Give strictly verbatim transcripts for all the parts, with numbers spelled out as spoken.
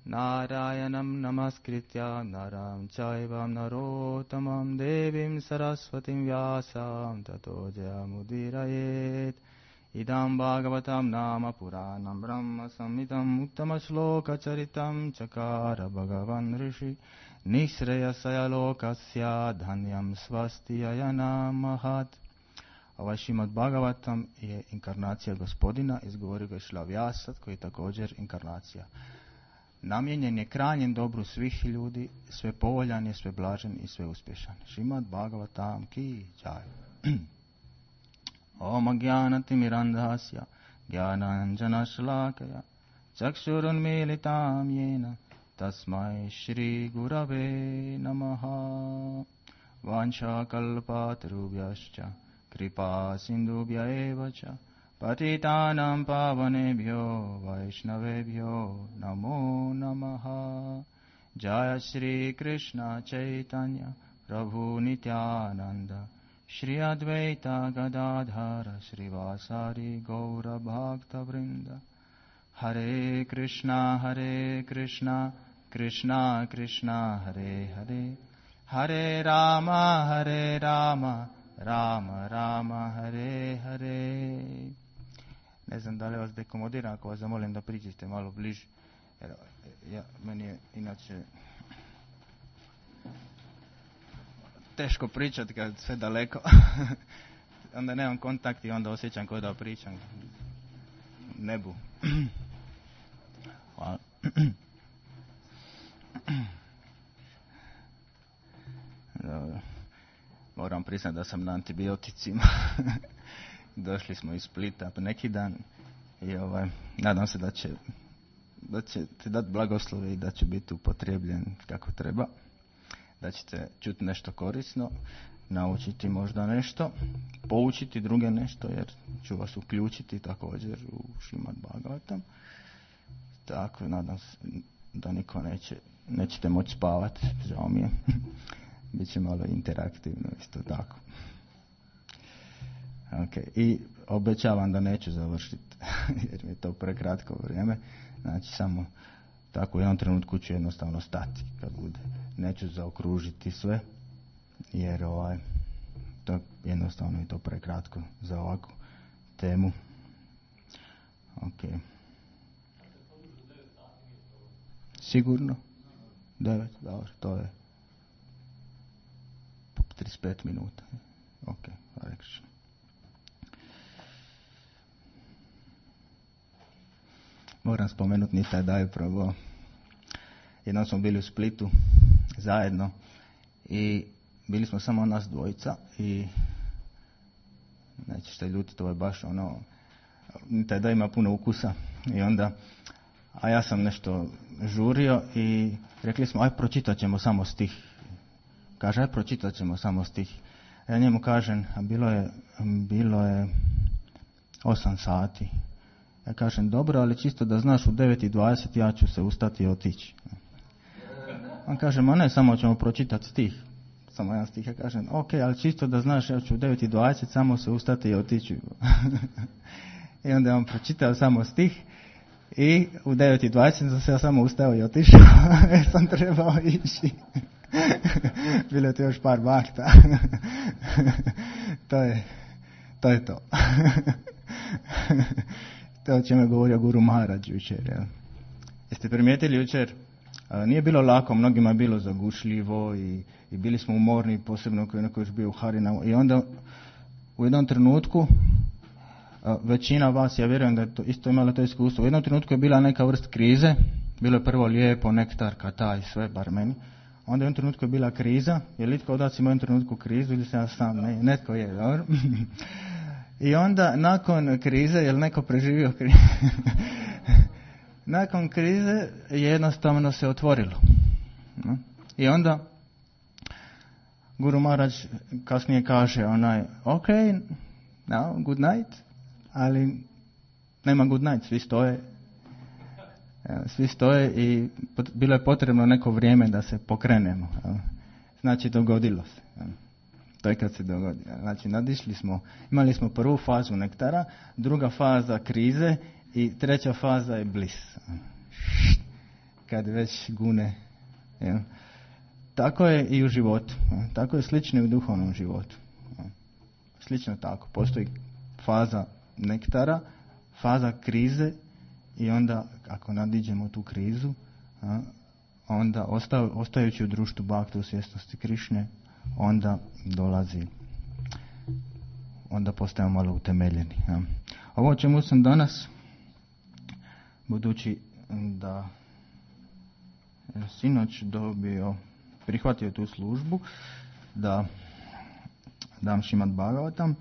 Narayanam namaskritya naram chaivam narottamam devim saraswatim vyasam tato jayamudirayet. Idam bhagavatam nama puranam brahma samhitam uttama shloka charitam chakara bhagavan rishi nishreyasaya lokasya dhanyam svastiyayana mahat. Ovaj Šimad Bhagavatam je inkarnacija gospodina, izgovorio ga je Šrila Vyasa, koji je također inkarnacija. Namijenjen je krajnjem dobru svih ljudi, sve povoljan je, sve blažen i sve uspješan. Šimad Bhagavatam ki jai. Om Ajnanati Mirandhasya Jnananjana Shalakaya Chakshurun Militam Yena Tasmai Shri Gurave Namaha. Vancha Kalpatarubhyascha Kripa Sindhubhya evacha Patitanam Pavanebhyo Vaishnavebhyo Namo Namaha. Jaya Shri Krishna Chaitanya Prabhu Nityananda Shri Advaita Gadadhara Srivasari Gaura Bhakta Vrinda. Hare Krishna Hare Krishna Krishna Krishna Hare Hare Hare Rama Hare Rama Rama Rama Hare Hare. Ne znam da li vas dekomodiram ako vas zamolim da priđete malo bliže. Jer ja, meni je inače teško pričati kad sve daleko. Onda nemam kontakt i onda osjećam kao da pričam nebu. Hvala. Dobro. Moram priznati da sam na antibioticima. Došli smo iz Splita neki dan i ovaj, nadam se da će da ćete dati blagoslove i da će biti upotrebljen kako treba. Da ćete čuti nešto korisno, naučiti možda nešto, poučiti druge nešto, jer ću vas uključiti također u Šrimad Bhagavatam. Tako, nadam se da niko neće, nećete moći spavati, žao mi je. Biće malo interaktivno isto tako. Okay. I obećavam da neću završiti, jer mi je to prekratko vrijeme. Znači, samo tako u jednom trenutku ću jednostavno stati kad bude. Neću zaokružiti sve, jer ovaj, to jednostavno je to prekratko za ovakvu temu. Ok. Sigurno? Devet, dobro, to je trideset pet minuta. Ok, rekli. Moram spomenuti Nitaj Daju Prabhu. Jednom smo bili u Splitu zajedno i bili smo samo nas dvojica i nećeš se ljutiti, ovo je baš ono, Nitaj Daj ima puno ukusa i onda, a ja sam nešto žurio i rekli smo, aj pročitat ćemo samo stih. Kaže, aj pročitat ćemo samo stih. Ja njemu kažem, a bilo je, bilo je osam sati. Ja kažem, dobro, ali čisto da znaš, u devet i dvadeset ja ću se ustati i otići. On kaže, ma ne, samo ćemo pročitati stih. Samo jedan stih. Ja kažem, ok, ali čisto da znaš, ja ću u devet i dvadeset samo se ustati i otići. I onda je on pročitao samo stih i u devet i dvadeset sam se ja samo ustao i otišao. Jer sam trebao ići. Bilo je to još par vakta. to je to. Je to. To o čemu je govorio Guru Maharaj jučer. Jel? Jeste primijetili jučer? A, nije bilo lako, mnogima je bilo zagušljivo i, i bili smo umorni, posebno koji je neko još bio u Harinamu. I onda u jednom trenutku, a, većina vas, ja vjerujem da je to, isto imala to iskustvo, u jednom trenutku je bila neka vrst krize, bilo je prvo lijepo, nektar, kata i sve, bar meni. Onda u jednom trenutku je bila kriza, je li itko od vas ima u jednom trenutku krizu ili se ja sam, ne, netko je, dobro? I onda nakon krize, je li neko preživio krizu? Nakon krize jednostavno se otvorilo. I onda Guru Maharaj kasnije kaže onaj, ok, now, good night, ali nema good night, svi stoje. Svi stoje i bilo je potrebno neko vrijeme da se pokrenemo. Znači, dogodilo se. To je kad se dogodi. Znači, nadišli smo, imali smo prvu fazu nektara, druga faza krize i treća faza je bliss. kad već gune. Jel? Tako je i u životu. Tako je slično i u duhovnom životu. Slično tako. Postoji faza nektara, faza krize i onda ako nadiđemo tu krizu, onda ostajući u društvu Bhakti u svjesnosti Krišne, onda dolazi, onda postajemo malo utemeljeni. Ovo o čemu sam danas, budući da sinoć dobio, prihvatio tu službu da dam Šrimad Bhagavatam,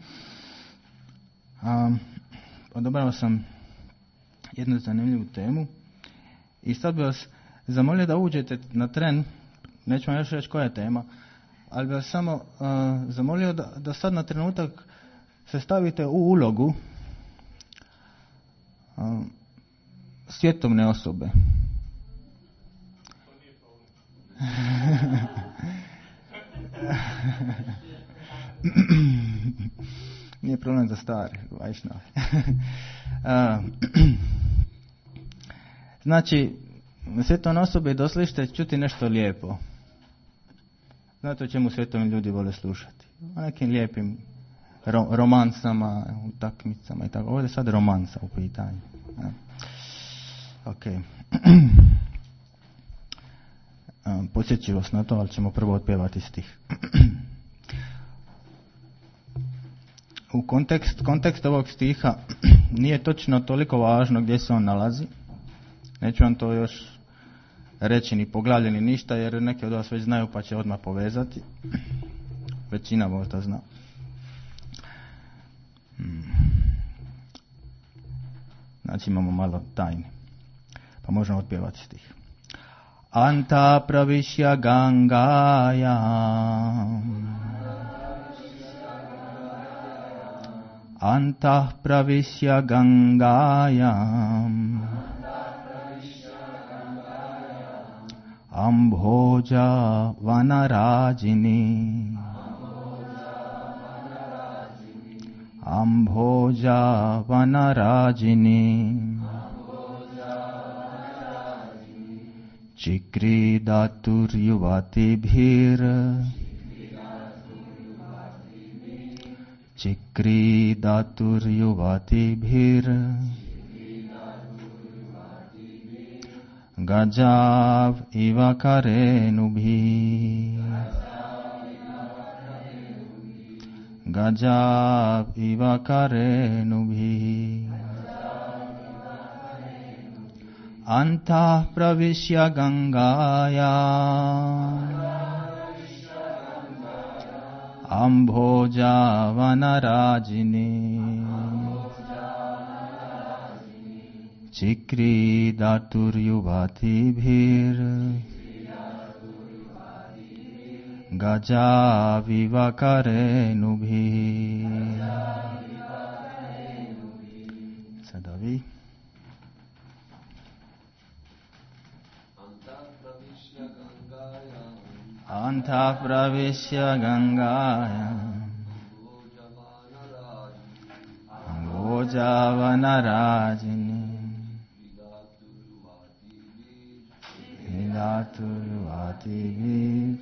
odabrao sam jednu zanimljivu temu i sad bih vas zamolio da uđete na tren, neću vam još reći koja je tema, ali bih vas samo uh, zamolio da, da sad na trenutak se stavite u ulogu uh, svjetovne osobe. Nije problem za stari, vajšnave. Znači, svjetovne osobe doslište čuti nešto lijepo. Znate o čemu svjetovni ljudi vole slušati? O nekim lijepim ro- romansama, utakmicama i tako. Ovdje je sad romansa u pitanju. Ok. Podsjeću vas na to, ali ćemo prvo otpjevati stih. U kontekst, kontekst ovog stiha nije točno toliko važno gdje se on nalazi. Neću vam to još reći ni poglavlje ni ništa, jer neki od vas već znaju pa će odmah povezati. Većina možda zna. Znači imamo malo tajni. Pa možemo otpjevati stih. Anta pravišya gangaya Anta pravišya gangaya Ambhoja vanarajini Ambhoja vanarajini Chikridatur yuvatibhir Chikridatur yuvatibhir Gajav ivakarenubhi Gajav ivakarenubhi Anta pravishya gangaya Ambhoja vanarajini Chikridatur yuvatibhir Gaja vivakarenubhi. Sada vi. Anta pravishya gangaya Ambhoja vanarajini Hidatur yuvatibhir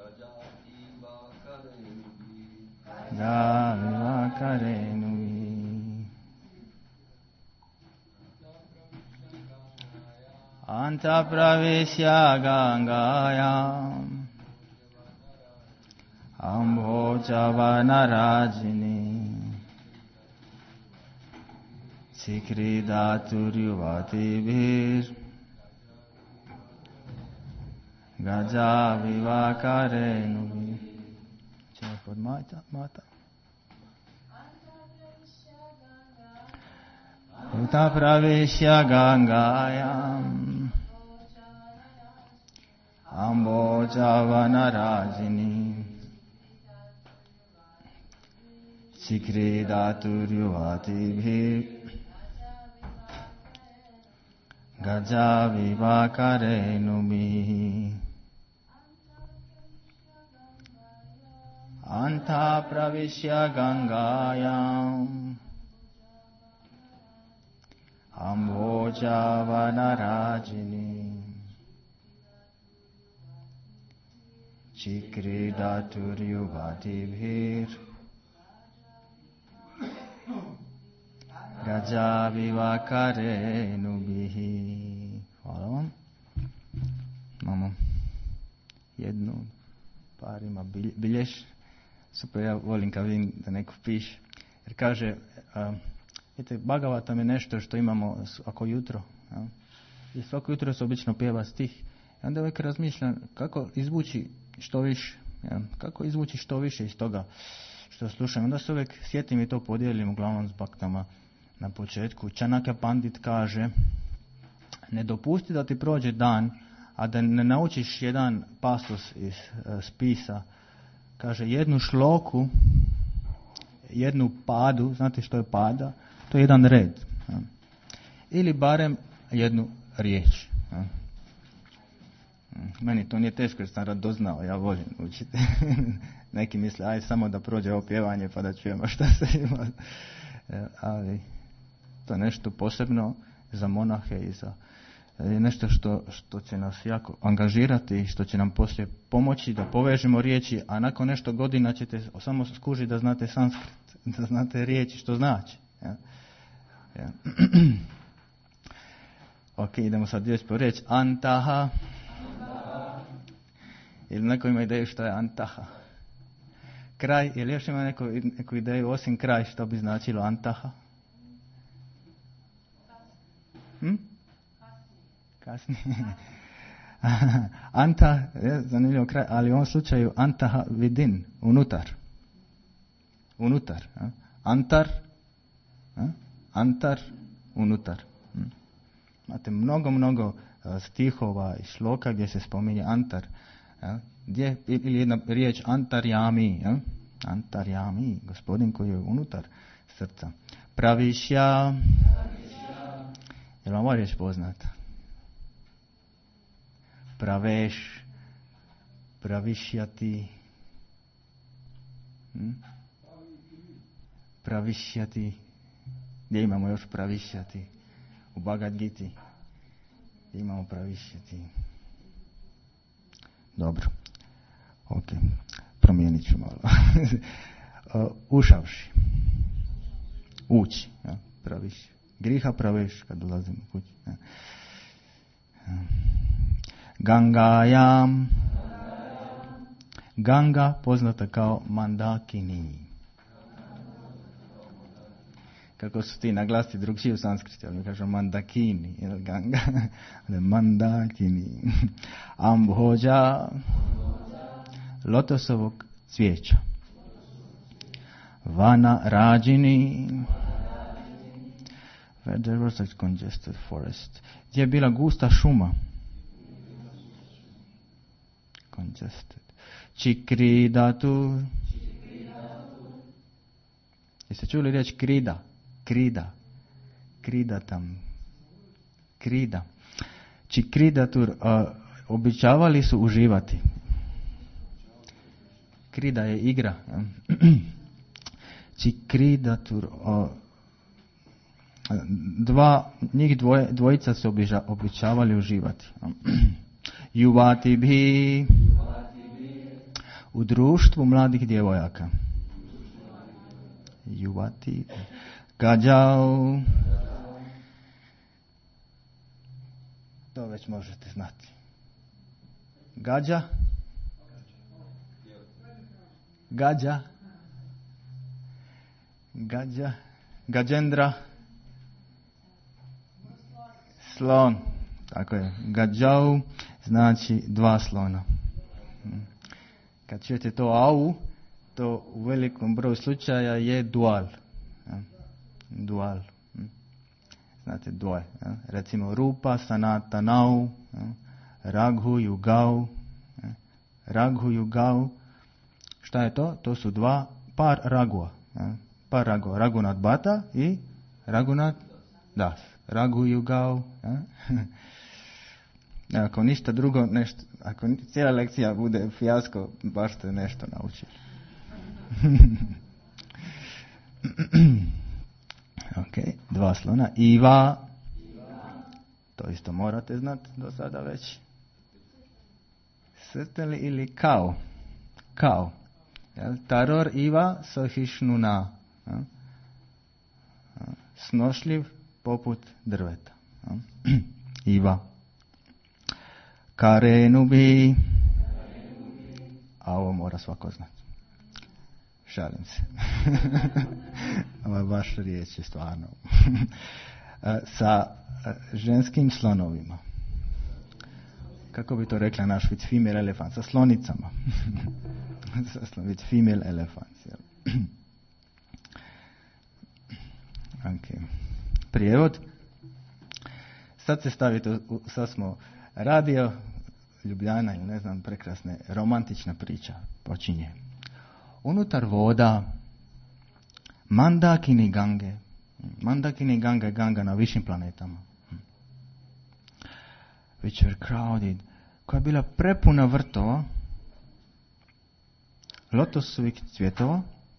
Gaja vivakarenubhi. Anta pravishya gangaya Ambhoja vanarajini Chikridatur yuvatibhir Gaja vivakarenubhi. Chant for Mata. Mata. Anta pravishya gangayam Ambhoja vanarajini Chikridatur yuvatibhir Gaja vivakarenubhi. Anta pravishya gangayam Ambhoja vanarajini Chikridatur Yuvatibhir Gaja Vivakare Nubihi. Hvala vam. Imamo jednu, par ima bilješ. Super, ja volim kad vidim da neko piše. Jer kaže, uh, vidite, Bhagavatam je nešto što imamo ako jutro. Ja? I svako jutro se obično pjeva stih. I onda uvijek razmišljam kako izvući što više. Ja? Kako izvući što više iz toga što slušam. Onda se uvijek sjetim i to podijelim uglavnom s baktama na početku. Čanakya Pandit kaže, ne dopusti da ti prođe dan, a da ne naučiš jedan pasus iz uh, spisa. Kaže, jednu šloku, jednu padu, znate što je pada? To je jedan red. Ja. Ili barem jednu riječ. Ja. Meni to nije teško jer sam radoznao, ja volim učiti. Neki misle, aj samo da prođe ovo pjevanje pa da čujemo šta se ima. Ja, ali to je nešto posebno za monahe i za je nešto što, što će nas jako angažirati i što će nam poslije pomoći da povežemo riječi, a nakon nešto godina ćete samo skužiti da znate sanskrit, da znate riječi što znači. Ja. Ja. Ok, idemo sad riječ po riječ. Antaha. Ili neko ima ideju što je antaha? Kraj, ili još ima neko, neku ideju osim kraj što bi značilo antaha? Hm? Kasnije. Anta, je zanimljivo kraj, ali u ovom slučaju antaha vidin, unutar. Unutar. A? Antar, a? Antar, unutar. Hm? Imate mnogo, mnogo stihova i šloka gdje se spominje antar. A? Gdje, ili jedna riječ antarjami. A? Antarjami, gospodin koji je unutar srca. Pravišja. Je li vam ova riječ poznata? Praveš, pravišjati, hm? pravišjati, gdje imamo još pravišjati? U Bhagavad Giti gdje imamo pravišjati. Dobro, ok, promijenit ću malo. Ušavši, ući, ja? Praviš, griha praveš kad dolazim u kući. Ja? Ja. Gangajam. Ganga poznata kao Mandakini. Kako su ti naglasiti drugčije u sanskritu, ali mi kažu Mandakini, ili Ganga, Mandakini. Ambhođa, lotosovog cvijeća. Vana Rajini, where there was a congested forest. Gdje je bila gusta šuma. Congested. Chikridatu. Jeste čuli riječ krida? Krida. Krida tam. Krida. Chikridatur. Uh, običavali su uživati. Krida je igra. Chikridatur. Uh, dva, njih dvoje, dvojica su obiža, običavali uživati. Juvati bi u društvu mladih djevojaka. Juvati. Gađao. To već možete znati. Gađa. Gađa. Gađa. Gađendra. Slon. Tako je. Gađau znači dva slona. Kad čujete to au, to u velikom broju slučaja je dual. Dual. Znate dvoje. Recimo rupa, sanata, nau, raghu, yugau. Raghu, yugau. Šta je to? To su dva par ragua. Par ragua. Raghunat Bhatta i Raghunat Das. Raghu, yugau. Ako ništa drugo, nešto, ako cijela lekcija bude fijasko, baš ste nešto naučili. Ok, dva slona. Iva. To isto morate znati do sada već. Srteli ili kao. kao. Jel? Taror Iva sahišnuna. Jel? Snošljiv poput drveta. Jel? Iva. Karenubi. A ovo mora svako znati. Šalim se. Ovo je baš riječ je stvarno. Sa ženskim slonovima. Kako bi to rekla naš with female elephant? Sa slonicama. With female elephants. Okay. Prijevod. Sad se stavite, sad smo radio, Ljubljana ili ne znam, prekrasne, romantična priča počinje. Unutar voda Mandakini Gange. Mandakini Ganga je Ganga na višim planetama. Which were crowded. Koja je bila prepuna vrtova, lotosovih cvjetova,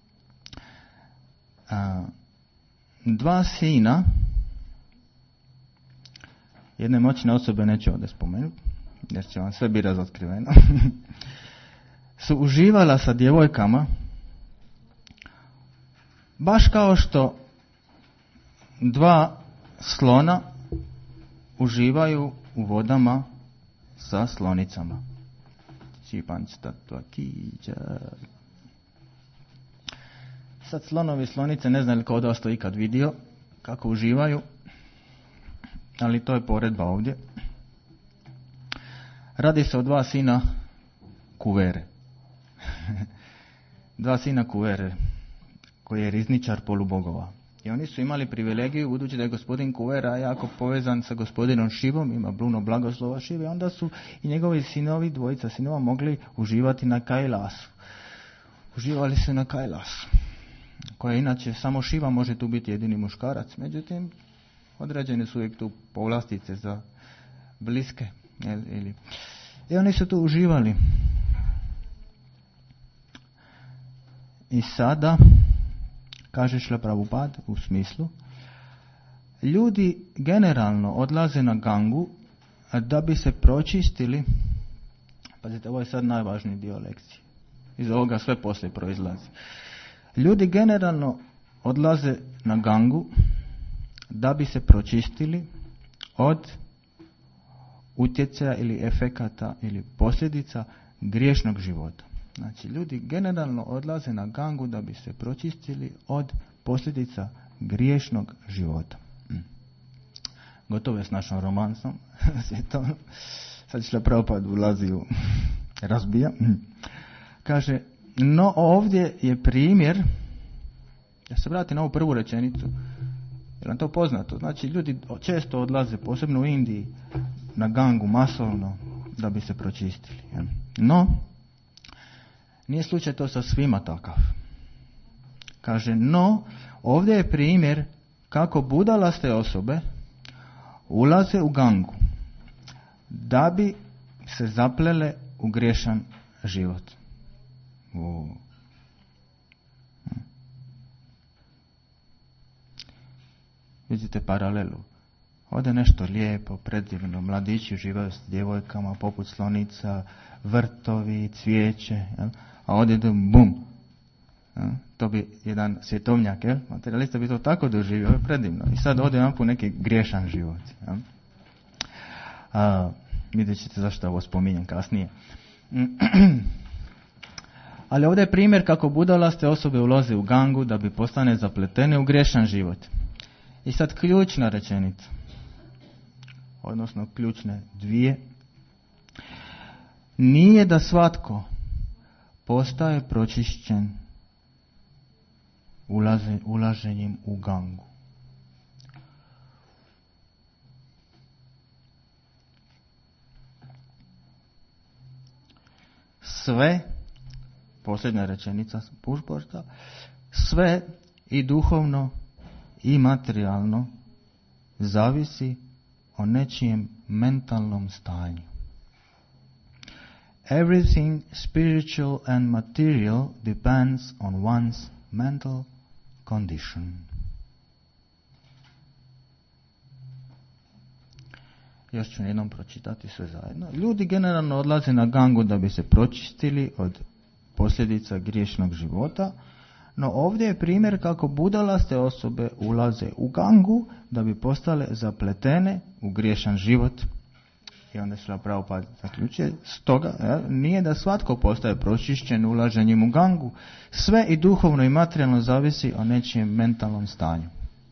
a, dva sina, jedne moćne osobe neću ovdje spomenuti, jer će vam sve biti razotkriveno, su uživala sa djevojkama, baš kao što dva slona uživaju u vodama sa slonicama. Sad slonovi i slonice, ne znam li ko od to ikad vidio kako uživaju, ali to je poredba ovdje. Radi se o dva sina Kuvere. Dva sina Kuvere, koji je rizničar polubogova. I oni su imali privilegiju, budući da je gospodin Kuvera jako povezan sa gospodinom Šivom, ima Bruno blagoslova Šive, onda su i njegovi sinovi, dvojica sinova, mogli uživati na Kailasu. Uživali su na Kailasu, koja inače samo Šiva može tu biti jedini muškarac, međutim, određene su uvijek tu povlastice za bliske. Ili... I oni su tu uživali. I sada, kaže Šrila Prabhupada u smislu, ljudi generalno odlaze na Gangu da bi se pročistili. Pazite, ovo je sad najvažniji dio lekcije. Iz ovoga sve poslije proizlazi. Ljudi generalno odlaze na Gangu da bi se pročistili od utjecaja ili efekata ili posljedica griješnog života. Znači, ljudi generalno odlaze na Gangu da bi se pročistili od posljedica griješnog života. Gotovo je s našom romansom. Sad Šrila Prabhupada ulazi u razbija. Kaže, no ovdje je primjer, ja se vratim na ovu prvu rečenicu, jer nam to poznato. Znači, ljudi često odlaze, posebno u Indiji, na Gangu masovno da bi se pročistili. No, nije slučaj to sa svima takav. Kaže, no, ovdje je primjer kako budalaste osobe ulaze u Gangu da bi se zaplele u griješan život. U. Vidite paralelu. Ovdje nešto lijepo, predivno, mladići uživaju s djevojkama poput slonica, vrtovi, cvijeće, jel? A ovdje je bum. Jel? To bi jedan svjetovnjak, jel? Materialista bi to tako doživio, je predivno. I sad ovdje imamo neki griješan život. Jel? A, vidjet ćete zašto ovo spominjem kasnije. Ali ovdje je primjer kako budalaste osobe ulaze u Gangu da bi postane zapletene u griješan život. I sad ključna rečenica, odnosno ključne dvije. Nije da svatko postaje pročišćen ulaze, ulaženjem u Gangu. Sve, posljednja rečenica Pušporta, sve i duhovno i materijalno zavisi o nečijem mentalnom stanju. Everything spiritual and material depends on one's mental condition. Još ću jednom pročitati sve zajedno. Ljudi generalno odlaze na Gangu da bi se pročistili od posljedica griješnog života. No ovdje je primjer kako budalaste osobe ulaze u gangu da bi postale zapletene u griješan život. I onda Šrila Prabhupada zaključuje, stoga ja, nije da svatko postaje pročišćen ulaženjem u gangu. Sve i duhovno i materijalno zavisi o nečijem mentalnom stanju.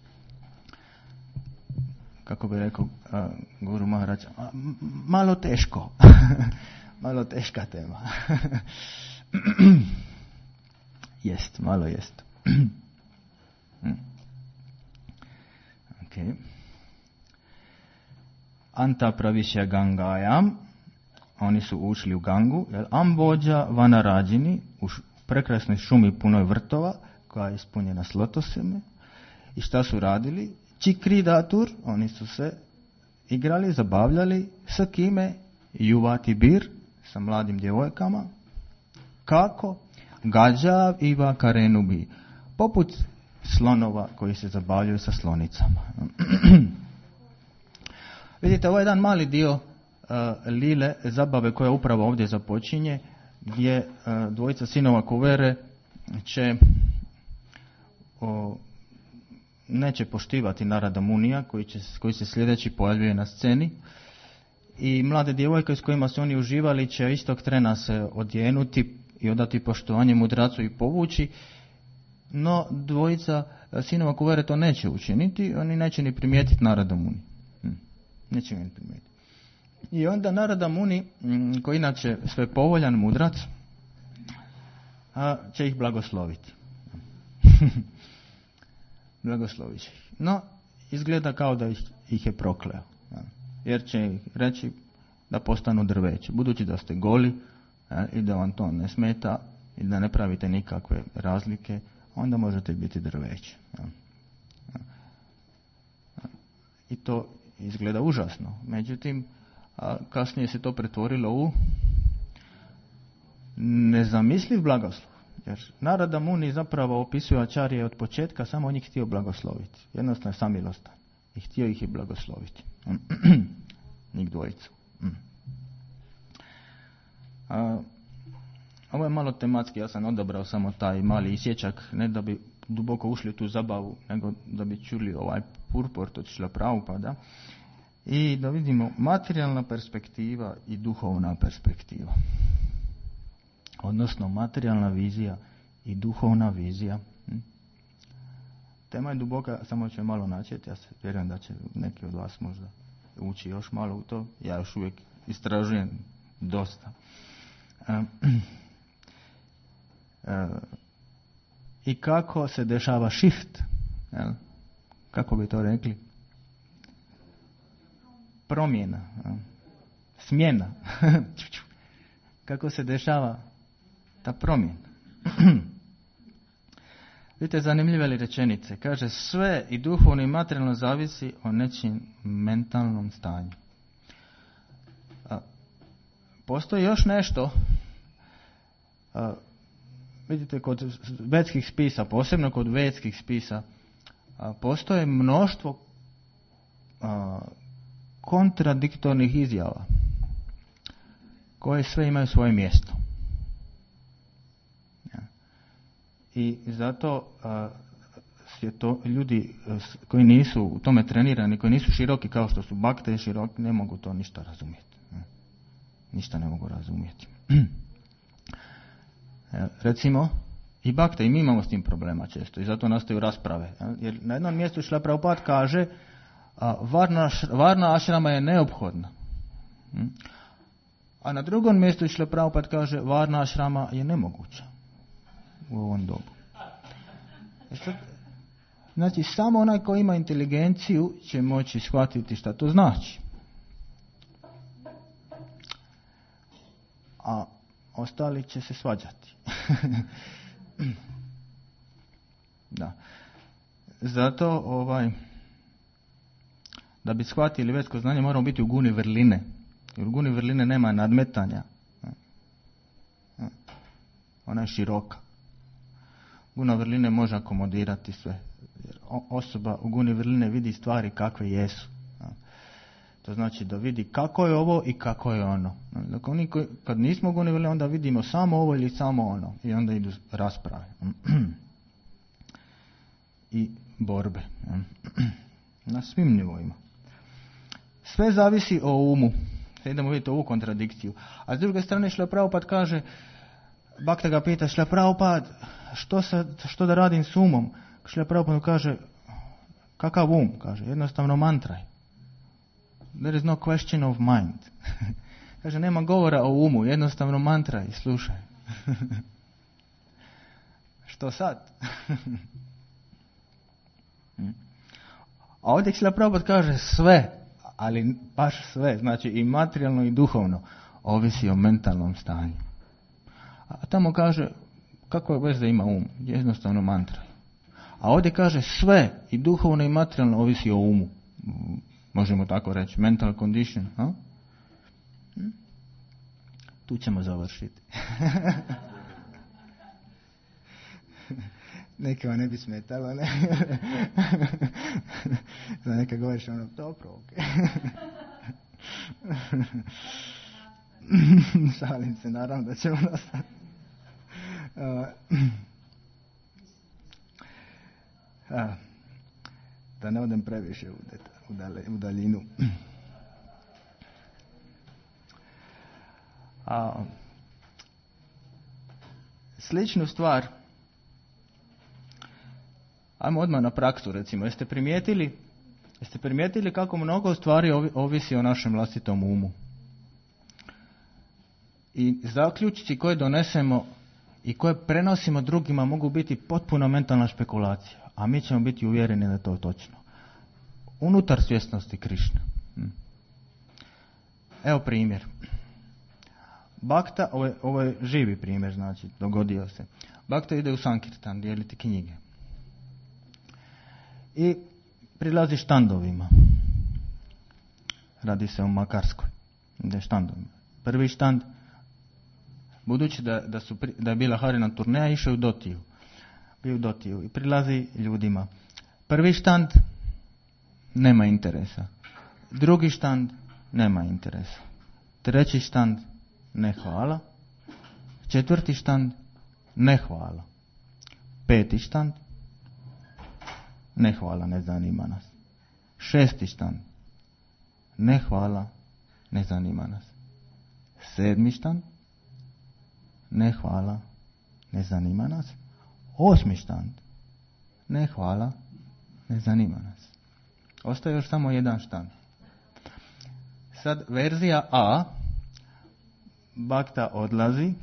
Kako bi rekao uh, Guru Maharaj, malo teško. Malo teška tema. Jest, malo jest. Ok. Anta pravišja gangajam, oni su ušli u gangu, jer Ambođa Vanarađini, u prekrasnoj šumi punoj vrtova, koja je ispunjena s lotosima. I šta su radili? Čikridatur, oni su se igrali, zabavljali, sa kime? Juvati bir, sa mladim djevojkama. Kako? Gađav iva karenubi, poput slonova koji se zabavljaju sa slonicama. Vidite, ovo je jedan mali dio uh, lile, zabave koja upravo ovdje započinje, gdje uh, dvojica sinova Kuvere će o, neće poštivati Narada Munija, koji, će, koji se sljedeći pojavljuje na sceni. I mlade djevojke s kojima su oni uživali će istog trena se odjenuti i odati poštovanje mudracu i povući, no dvojica sinova Kuvere to neće učiniti, oni neće ni primijetiti Narada Muni. Hm. Neće ni primijetiti. I onda Narada Muni, koji inače sve povoljan mudrac, a, će ih blagosloviti. Blagoslovit će ih. No, izgleda kao da ih, ih je prokleo. Jer će ih reći da postanu drveće. Budući da ste goli i da vam to ne smeta i da ne pravite nikakve razlike, onda možete biti drveće. I to izgleda užasno. Međutim, kasnije se to pretvorilo u nezamisliv blagoslov. Jer Narada Muni zapravo opisuje Ačarije od početka, samo on ih htio blagosloviti. Jednostavno je samilostan. I htio ih i blagosloviti. Njih dvojicu. A, ovo je malo tematski, ja sam odabrao samo taj mali isječak, ne da bi duboko ušli u tu zabavu, nego da bi čuli ovaj purport od Šrila Prabhupada i da vidimo materijalna perspektiva i duhovna perspektiva. Odnosno materijalna vizija i duhovna vizija. Tema je duboka, samo ću malo načeti, ja se vjerujem da će neki od vas možda ući još malo u to, ja još uvijek istražujem dosta. Uh, uh, I kako se dešava shift, jel? Kako bi to rekli? Promjena, jel? Smjena. Kako se dešava ta promjena? Vidite, zanimljive li rečenice. Kaže, sve i duhovno i materijalno zavisi o nečim mentalnom stanju. A, postoji još nešto. A, vidite, kod vedskih spisa, posebno kod vedskih spisa, a, postoje mnoštvo a, kontradiktornih izjava koje sve imaju svoje mjesto. I zato a, je to ljudi a, koji nisu u tome trenirani, koji nisu široki kao što su bakte široki, ne mogu to ništa razumjeti. Ništa ne mogu razumjeti. E, recimo, i bakte, i mi imamo s tim problema često, i zato nastaju rasprave. Jer na jednom mjestu Šrila Prabhupada kaže, a, varna, varna ašrama je neophodna. A na drugom mjestu Šrila Prabhupada kaže, varna ašrama je nemoguća u ovom dobu. Znači, samo onaj koji ima inteligenciju će moći shvatiti šta to znači. A ostali će se svađati. Da. Zato, ovaj, da bi shvatili vedsko znanje, moramo biti u guni vrline. Jer u guni vrline nema nadmetanja. Ona je široka. Guna vrline može akomodirati sve. Jer osoba u guni vrline vidi stvari kakve jesu. To znači da vidi kako je ovo i kako je ono. Dakle, oni koji, kad nismo ga unijeli, onda vidimo samo ovo ili samo ono. I onda idu rasprave. I borbe. Na svim nivoima. Sve zavisi o umu. Sad idemo vidjeti ovu kontradikciju. A s druge strane Šrila Prabhupada kaže, Bhakta ga pita, Šrila Prabhupada, što, što da radim s umom? Šrila Prabhupada kaže, kakav um? Kaže, jednostavno mantraj. There is no question of mind. Kaže, nema govora o umu, jednostavno mantraj, slušaj. Što sad? A ovdje Šrila Prabhupada kaže sve, ali baš sve, znači i materijalno i duhovno, ovisi o mentalnom stanju. A tamo kaže, kako je veze ima um? Jednostavno mantraj. A ovdje kaže sve, i duhovno i materijalno, ovisi o umu. Možemo tako reći, mental condition. A? Tu ćemo završiti. Neke vam ne bi smetalo, ne? Za neka govoriš ono, dobro, ok. Šalim se, naravno da ćemo nastati. Uh, uh, da ne odem previše u, deta, u, dale, u daljinu. A, sličnu stvar, ajmo odmah na praksu, recimo. Jeste primijetili, jeste primijetili kako mnogo stvari ovisi o našem vlastitom umu? I zaključci koje donesemo i koje prenosimo drugima mogu biti potpuno mentalna špekulacija, a mi ćemo biti uvjereni da je to točno. Unutar svjesnosti Krišna. Evo primjer. Bhakta, ovo je, ovo je živi primjer, znači, dogodio se. Bhakta ide u Sankirtan, dijeliti knjige. I prilazi štandovima. Radi se o Makarskoj. Ide štandovima. Prvi štand, budući da, da, su, da je bila Harina turneja, išao u Dotiju. Bio u Dotiju i prilazi ljudima. Prvi štand, nema interesa. Drugi štand, nema interesa. Treći štand, ne hvala. Četvrti štand, ne hvala. Peti štand, ne hvala, ne zanima nas. Šesti štand, ne hvala, ne zanima nas. Sedmi štand, ne hvala, ne zanima nas. Osmi štand, ne hvala, ne zanima nas. Ostaje još samo jedan štand. Sad verzija A, Bhakta odlazi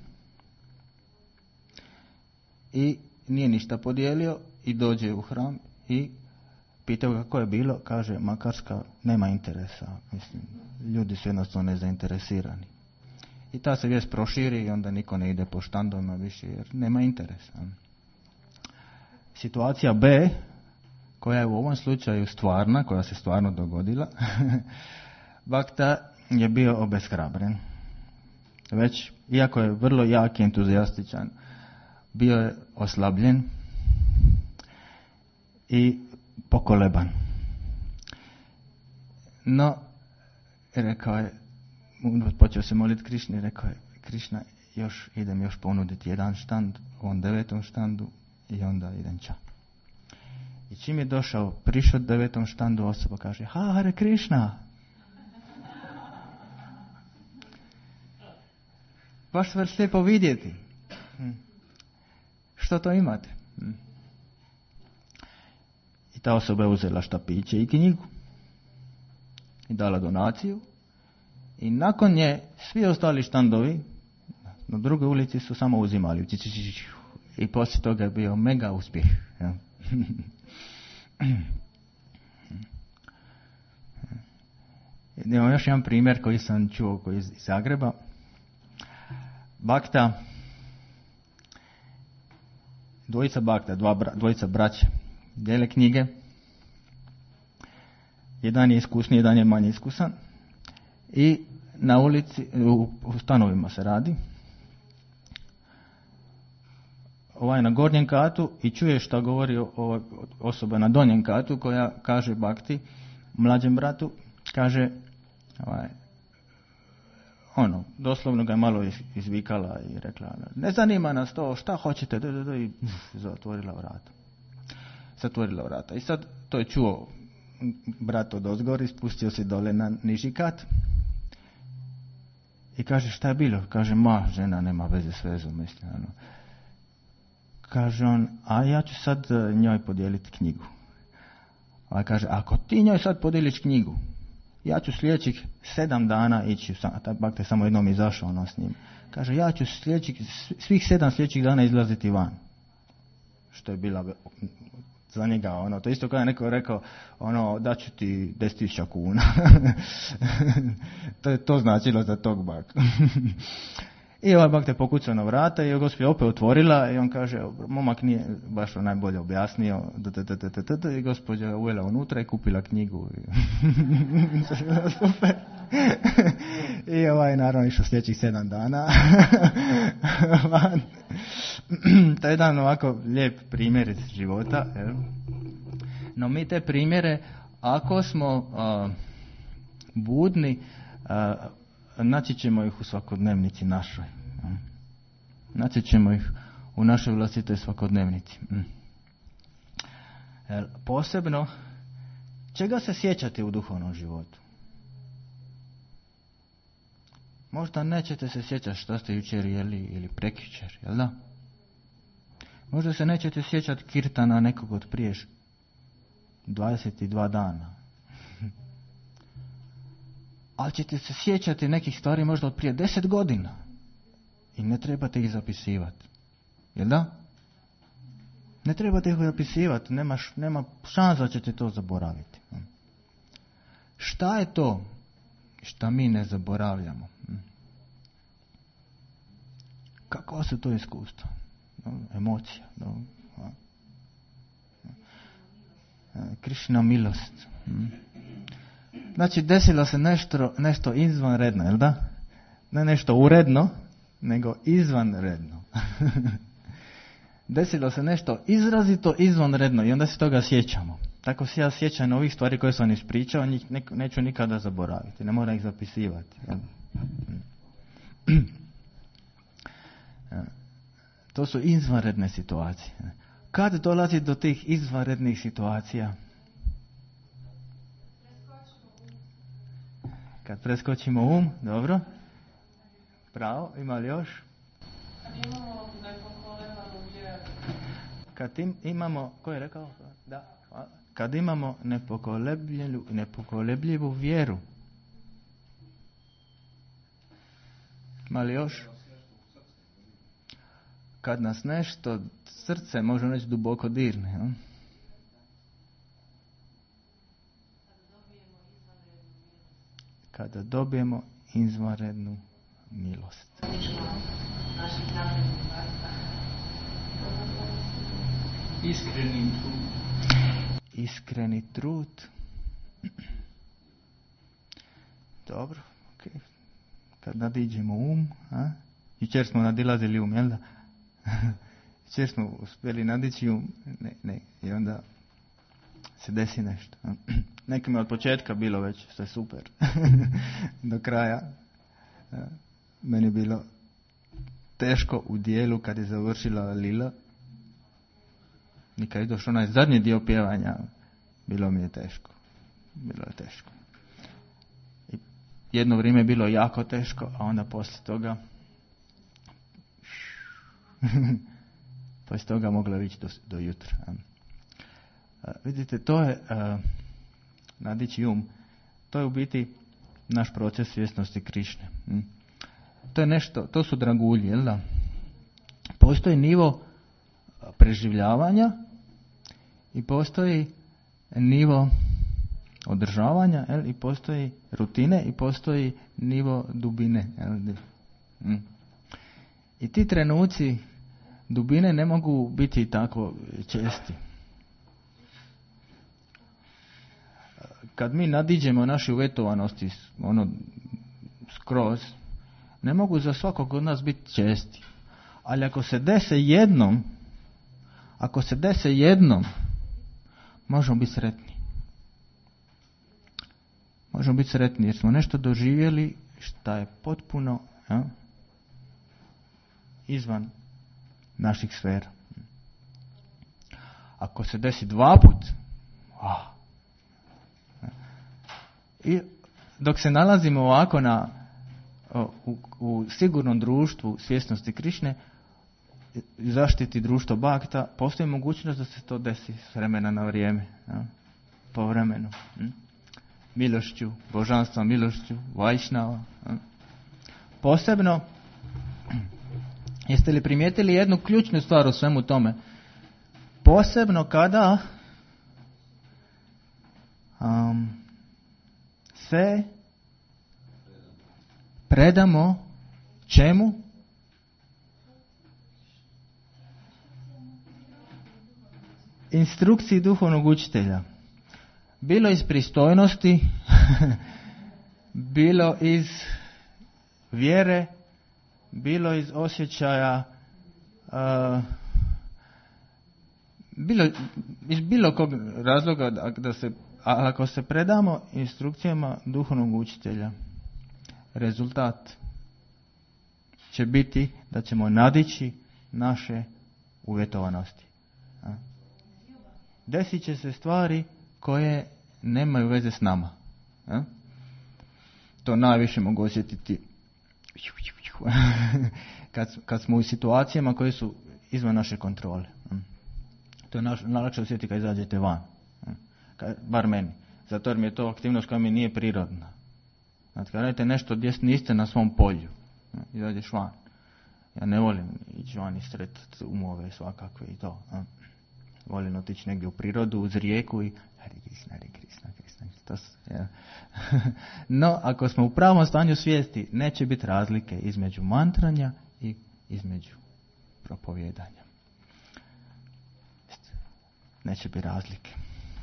i nije ništa podijelio i dođe u hram i pitao kako je bilo, kaže Makarska nema interesa, mislim, ljudi su jednostavno nezainteresirani. I ta se vijest proširi i onda niko ne ide po štandovima više jer nema interesa. Situacija B, koja je u ovom slučaju stvarna, koja se stvarno dogodila, Bhakta je bio obeshrabren. Već, iako je vrlo jak i entuzijastičan, bio je oslabljen i pokoleban. No, rekao je, počeo se moliti Krišni i rekao je, Krišna, još idem još ponuditi jedan štand, on devetom štandu i onda idem ča. I čim je došao, prišao devetom štandu, osoba kaže, ha, Hare Krišna. Baš vas lijepo vidjeti. Hm. Što to imate? Hm. I ta osoba je uzela štapiće i knjigu. I dala donaciju. I nakon nje svi ostali štandovi na drugoj ulici su samo uzimali. I poslije toga je bio mega uspjeh. Ja. Imam još jedan primjer koji sam čuo koji iz Zagreba. Bhakta, dvojica Bhakta, dva, dvojica braća, dijele knjige. Jedan je iskusni, jedan je manje iskusan. I na ulici, u, u stanovima se radi. Ovaj na gornjem katu i čuje šta govori o, osoba na donjem katu koja kaže Bhakti, mlađem bratu, kaže, ovaj, ono, doslovno ga je malo izvikala i rekla, ne zanima nas to, šta hoćete, do, do, do, i uf, zatvorila vrata. Zatvorila vrata. I sad to je čuo brat od ozgori, spustio se dole na niži kat i kaže, šta je bilo? Kaže, ma, žena nema veze s vezom, mislim, ono. Kaže on, a ja ću sad njoj podijeliti knjigu. A kaže, ako ti njoj sad podijeliš knjigu, ja ću sljedećih sedam dana ići, a bak te samo jednom izašao ono s njim. Kaže, ja ću sljedećih, svih sedam sljedećih dana izlaziti van. Što je bila za njega, ono, to isto kao je neko rekao, ono, daću ti deset tisuća kuna. To je to značilo za tog bak. I ovaj bak te pokucao na vrata i gospođa opet otvorila i on kaže, momak nije baš najbolje objasnio, i gospođa uvela unutra i kupila knjigu. Super. I ovaj naravno išao sljedećih sedam dana. To je jedan ovako lijep primjer iz života. No mi te primjere, ako smo uh, budni, uh, naći ćemo ih u svakodnevnici našoj. Naći ćemo ih u našoj vlastitoj svakodnevnici. Posebno, čega se sjećate u duhovnom životu? Možda nećete se sjećati šta ste jučer jeli ili prekjučer, jel da? Možda se nećete sjećati kirtana nekog od prije dvadeset dva dana. Ali ćete se sjećati nekih stvari možda od prije deset godina. I ne trebate ih zapisivati. Jel da? Ne trebate ih zapisivati. Nema, nema šansa da ćete to zaboraviti. Šta je to šta mi ne zaboravljamo? Kako su to iskustva? Emocija. Krišna milost. Znači, desilo se nešto, nešto izvanredno, jel da? Ne nešto uredno, nego izvanredno. Desilo se nešto izrazito izvanredno i onda se toga sjećamo. Tako se ja sjećam ovih stvari koje sam ispričao, njih ne, neću nikada zaboraviti, ne moram ih zapisivati. Jel? To su izvanredne situacije. Kad dolazi do tih izvanrednih situacija? Kad preskočimo um, dobro. Pravo, ima li još? Kad imamo nepokolebanu vjeru. Kad im, imamo, ko je rekao? Da. Kad imamo nepokolebljivu, nepokolebljivu vjeru. Ima li još? Kad nas nešto srce, možemo reći, duboko dirne. Ja? Kada dobijemo izvanrednu milost. Iskreni trud. Iskreni trud. Dobro, ok. Kad nadiđemo um, a? Jučer smo nadilazili um, jel da? Jučer smo uspjeli nadići um, ne, ne, i onda se desi nešto. Nekima je od početka bilo već sve super. Do kraja. Meni je bilo teško u dijelu kad je završila Lila. I kad je došao onaj zadnji dio pjevanja, bilo mi je teško. Bilo je teško. I jedno vrijeme je bilo jako teško, a onda poslije toga poslije toga moglo je ići do, do jutra. Uh, vidite, to je uh, nadići um, to je u biti naš proces svjesnosti Krišne. Mm. To je nešto, to su dragulji, jel da? Postoji nivo preživljavanja i postoji nivo održavanja, jel? I postoji rutine i postoji nivo dubine, jel? Mm. I ti trenuci dubine ne mogu biti tako česti. Kad mi nadiđemo naše uvjetovanosti ono skroz, ne mogu za svakog od nas biti česti. Ali ako se dese jednom, ako se dese jednom, možemo biti sretni. možemo biti sretni jer smo nešto doživjeli šta je potpuno ja, izvan naših sfera. Ako se desi dva put, oh, i dok se nalazimo ovako na, u, u sigurnom društvu svjesnosti Krišne, zaštiti društvo Bhakta, postoji mogućnost da se to desi s vremena na vrijeme, ja, povremeno. Hm? Milošću, božanstva milošću, Vajšnava. Ja. Posebno, jeste li primijetili jednu ključnu stvar u svemu tome? Posebno kada um, se predamo čemu? Instrukciji duhovnog učitelja. Bilo iz pristojnosti, bilo iz vjere, bilo iz osjećaja, uh, bilo iz bilo kog razloga da, da se, ako se predamo instrukcijama duhovnog učitelja, rezultat će biti da ćemo nadići naše uvjetovanosti. Desit će se stvari koje nemaju veze s nama. A? To najviše mogu osjetiti kad, kad smo u situacijama koje su izvan naše kontrole. A? To je naš, najlakše osjetiti kad izađete van. A? Kad, bar meni. Zato jer mi je to aktivnost koja mi nije prirodna. Znači, kad radite nešto gdje niste na svom polju, a? Izađeš van. Ja ne volim ići van i sretati umove svakakve i to. A? Volim otići negdje u prirodu, uz rijeku i Hare Krishna, Hare Krishna, Krishna. To su, ja. No, ako smo u pravom stanju svijesti, neće biti razlike između mantranja i između propovjedanja. Neće biti razlike.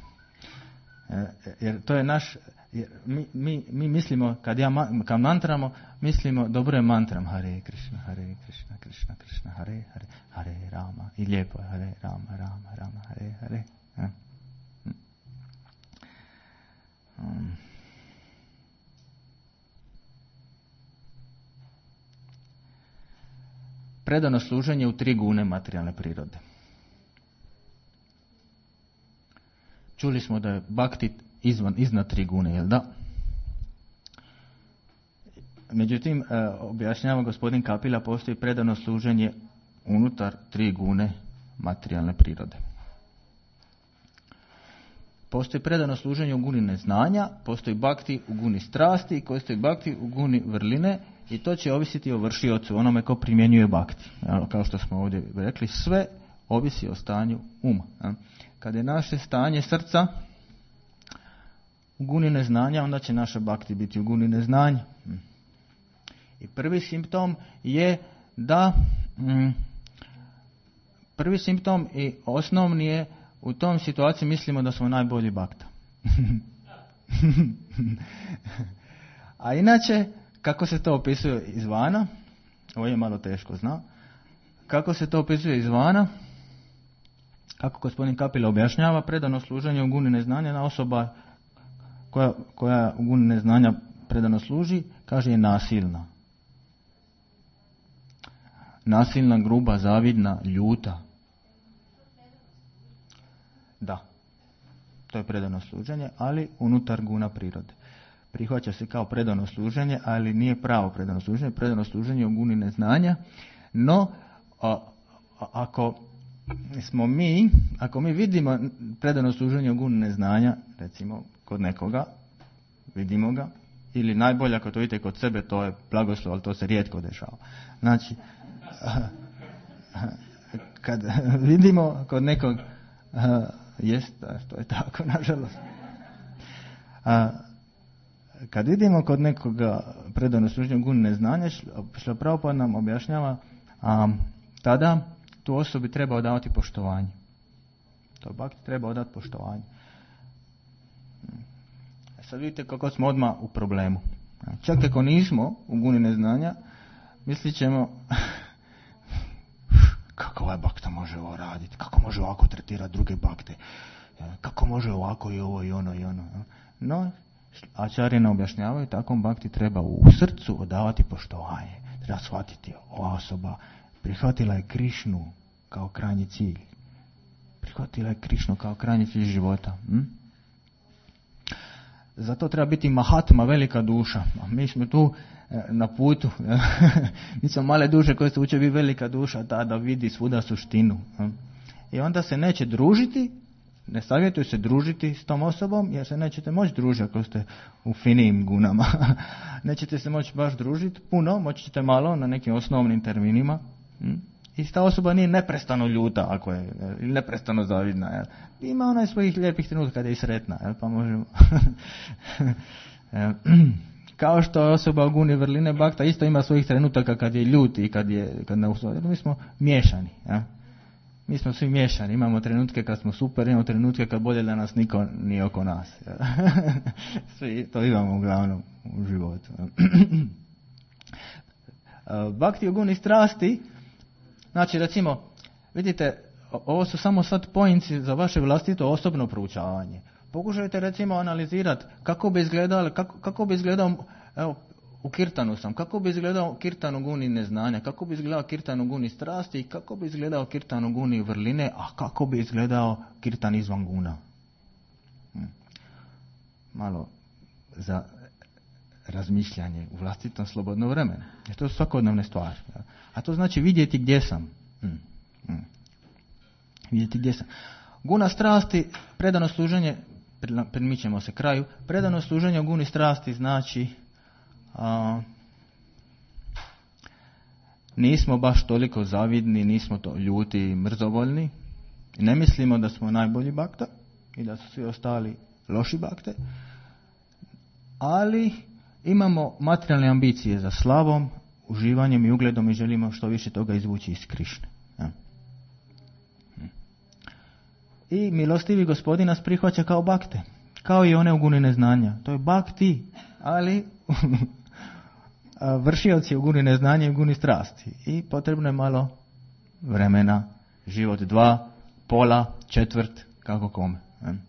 Jer to je naš, jer mi, mi, mi mislimo, kad, ja, kad mantramo, mislimo, dobro je mantram, Hare Krishna, Hare Krishna, Krishna, Krishna, Hare, Hare, Hare Rama. I lijepo je, Hare Rama, Rama, Rama, Hare, Hare. Ja. Um. Predano služenje u tri gune materijalne prirode. Čuli smo da je bhakti izvan, iznad tri gune, jel da? Međutim, objašnjava gospodin Kapila, postoji predano služenje unutar tri gune materijalne prirode. Postoji predano služenje u guni neznanja, postoji bhakti u guni strasti i postoji bhakti u guni vrline i to će ovisiti o vršiocu, onome ko primjenjuje bhakti. Kao što smo ovdje rekli, sve ovisi o stanju uma. Kad je naše stanje srca u guni neznanja, onda će naša bhakti biti u guni neznanja. I prvi simptom je da mm, prvi simptom i osnovni je u tom situaciji mislimo da smo najbolji bhakta. A inače, kako se to opisuje izvana, ovo je malo teško, zna, kako se to opisuje izvana, kako gospodin Kapila objašnjava, predano služenje u guni neznanja na osoba koja, koja u guni neznanja predano služi, kaže je nasilna. Nasilna, gruba, zavidna, ljuta. Da, to je predano služenje, ali unutar guna prirode. Prihvaća se kao predano služenje, ali nije pravo predano služenje. Predano služenje u guni neznanja, no a, a, ako smo mi, ako mi vidimo predano služenje u guni neznanja, recimo kod nekoga, vidimo ga, ili najbolje ako to vidite kod sebe, to je blagoslov, ali to se rijetko dešava. Znači, kad vidimo kod nekog, jest, to je tako, nažalost. Kad vidimo kod nekoga predano služenje u guni neznanja, što Prabhupada nam objašnjava, a, tada tu osobi treba odavati poštovanje. To bhakti treba odati poštovanje. Sad vidite kako smo odmah u problemu. Čak ako nismo u guni neznanja, mislit ćemo kako ovaj bhakta može ovo raditi, kako može ovako tretirati druge bhakte, kako može ovako i ovo i ono i ono. No, Ačarjene objašnjavaju, takvom bhakti treba u srcu odavati poštovanje. Treba shvatiti, ova osoba prihvatila je Krišnu kao krajnji cilj. Prihvatila je Krišnu kao krajnji cilj života. Hm? Zato treba biti mahatma, velika duša. A mi smo tu na putu. Mi smo male duše koje se uče biti velika duša, ta da vidi svuda suštinu. I onda se neće družiti, ne savjetuju se družiti s tom osobom, jer se nećete moći družiti ako ste u finijim gunama. Nećete se moći baš družiti puno, moći ćete malo na nekim osnovnim terminima. I ta osoba nije neprestano ljuta, ako je, ili neprestano zavidna. Jel? Ima ona i svojih lijepih trenutka kada je i sretna, jel? Pa možemo... Kao što je osoba u guni vrline bhakta isto ima svojih trenutaka kad je ljut i kad je kad ne usvoji. Mi smo miješani. Ja? Mi smo svi miješani. Imamo trenutke kad smo super, imamo trenutke kad bolje da nas niko nije oko nas. Ja? Svi to imamo uglavnom u životu. Bhakti u guni strasti, znači recimo, vidite, ovo su samo sad poinci za vaše vlastito osobno proučavanje. Pokušajte recimo analizirati kako bi izgledalo, kako, kako bi izgledao, evo, u kirtanu sam, kako bi izgledao kirtan u guni neznanja, kako bi izgledao kirtan u guni strasti, kako bi izgledao kirtan u guni vrline, a kako bi izgledao kirtan izvan guna. Hm. Malo za razmišljanje u vlastitom slobodnom vremenu. Jer to su svakodnevne stvari. Ja. A to znači vidjeti gdje sam. Hm. Hm. Vidjeti gdje sam. Guna strasti, predano služenje, primičemo se kraju, predano služenje u guni strasti znači a, nismo baš toliko zavidni, nismo to ljuti i mrzovoljni, ne mislimo da smo najbolji bhakta i da su svi ostali loši bhakte, ali imamo materijalne ambicije za slavom, uživanjem i ugledom i želimo što više toga izvući iz Krišne. Ja. I milostivi Gospodin nas prihvaća kao bhakte, kao i one u guni neznanja. To je bhakti, ali vršioci u guni neznanja i u guni strasti. I potrebno je malo vremena, život dva, pola, četvrt, kako kome.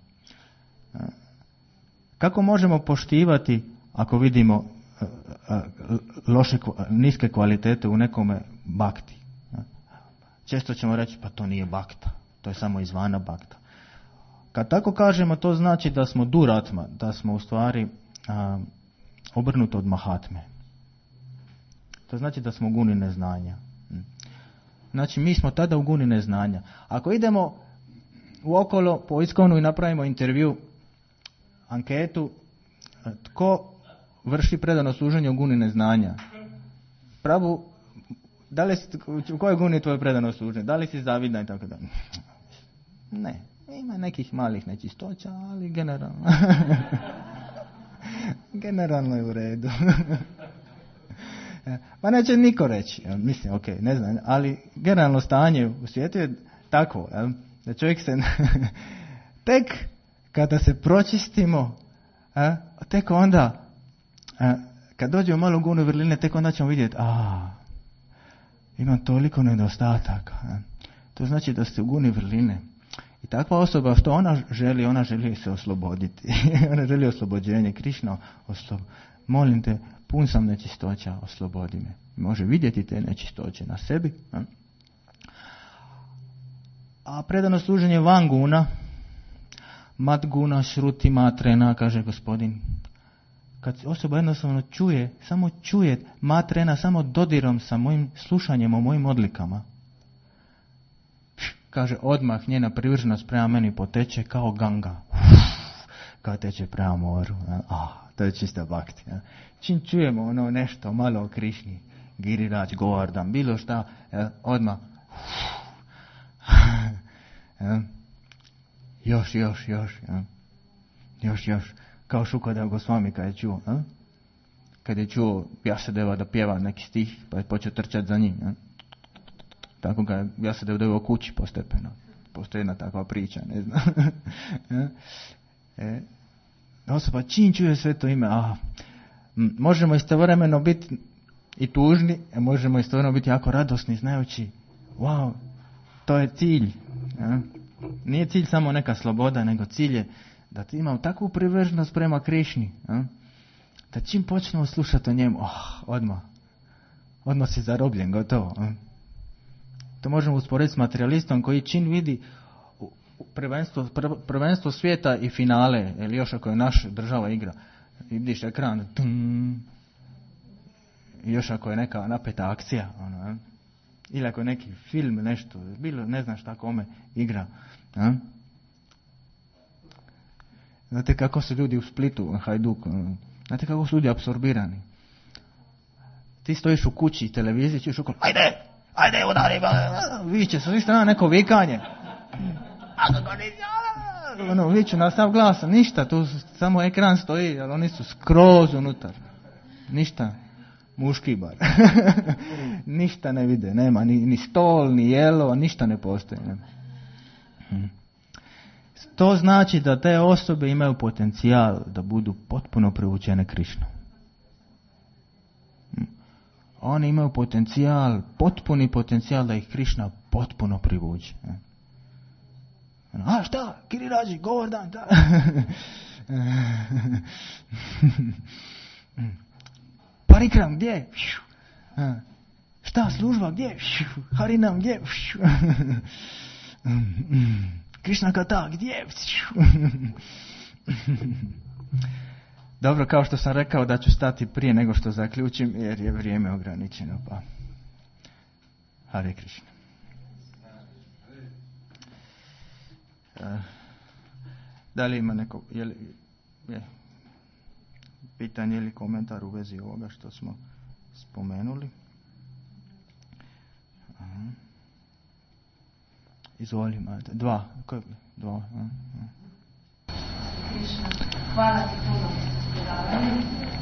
Kako možemo poštivati ako vidimo loše, niske kvalitete u nekome bhakti? Često ćemo reći, pa to nije bhakta. To je samo izvana bhakta. Kad tako kažemo, to znači da smo duratma, da smo u stvari a, obrnuti od mahatme. To znači da smo u guni neznanja. Znači mi smo tada u guni neznanja. Ako idemo u okolo po iskonu i napravimo intervju, anketu, tko vrši predano služenje u guni neznanja? Pravu, da li, u kojoj guni je tvoje predano služenje? Da li si zavidna i tako da? Ne, ima nekih malih nečistoća, ali generalno generalno je u redu. Pa neće niko reći, mislim, ok, ne znam, ali generalno stanje u svijetu je tako, da čovjek se tek kada se pročistimo, tek onda kad dođemo malo u gunu vrline, tek onda ćemo vidjeti, a ima toliko nedostataka. To znači da ste u guni vrline. I takva osoba, što ona želi, ona želi se osloboditi. Ona želi oslobođenje. Krišno, oslob... molim te, pun sam nečistoća, oslobodi me. Može vidjeti te nečistoće na sebi. A, a predano služenje van guna, mat guna šruti matrena, kaže Gospodin. Kad osoba jednostavno čuje, samo čuje matrena, samo dodirom sa mojim slušanjem o mojim odlikama, kaže, odmah njena privrženost prema meni poteče kao ganga. Kao teče prema moru. Ah, to je čista bhakti. Čim čujemo ono nešto malo o Krišni, Giriraj, Govardhan, bilo šta, odmah još, još, još, još, još. Kao Šukadev Gosvami kad je čuo, kad je čuo Vjasadeva da pjeva neki stih, pa je počeo trčati za njim. Tako ga ja se da u kući postepeno. Postoji jedna takva priča, ne znam. e, osoba čim čuje sve to ime, a, možemo istovremeno biti i tužni, a možemo istovremeno biti jako radosni, znajući, wow, to je cilj. Ja? Nije cilj samo neka sloboda, nego cilj je da ti imam takvu privrženost prema Krišni, a? Da čim počnemo slušati o njemu, oh, odmah, odmah si zarobljen, gotovo. A? To možemo usporediti s materialistom koji čim vidi prvenstvo, prvenstvo svijeta i finale, ili još ako je naša država igra, i vidiš ekran, tum, i još ako je neka napeta akcija, ono, ili ako je neki film, nešto, bilo, ne znam šta kome igra. A? Znate kako su ljudi u Splitu, Hajduk, znate kako su ljudi apsorbirani. Ti stojiš u kući, televiziji, ćeš okolo, ajde, ajde, udari, viće, sa svih strana neko vikanje. Ono, viću na sav glas, ništa, tu samo ekran stoji, ali oni su skroz unutar. Ništa, muški bar. Ništa ne vide, nema ni, ni stol, ni jelo, ništa ne postoji. Ne. To znači da te osobe imaju potencijal da budu potpuno privučene Krišnom. Oni imaju potencijal, potpuni potencijal da ih Krišna potpuno privuče. A šta? Kirirađi, govor dan, da. Parikram, gdje? Šta, služba, gdje? Harinam, gdje? Krišna kata, gdje? Dobro, kao što sam rekao da ću stati prije nego što zaključim, jer je vrijeme ograničeno, pa Hare Krišna. Da li ima neko je li, je, pitanje ili komentar u vezi ovoga što smo spomenuli? Aha. Izvoli, Marta. Dva. Koje? Dva. Aha. Krišna, hvala ti puno za predavanje.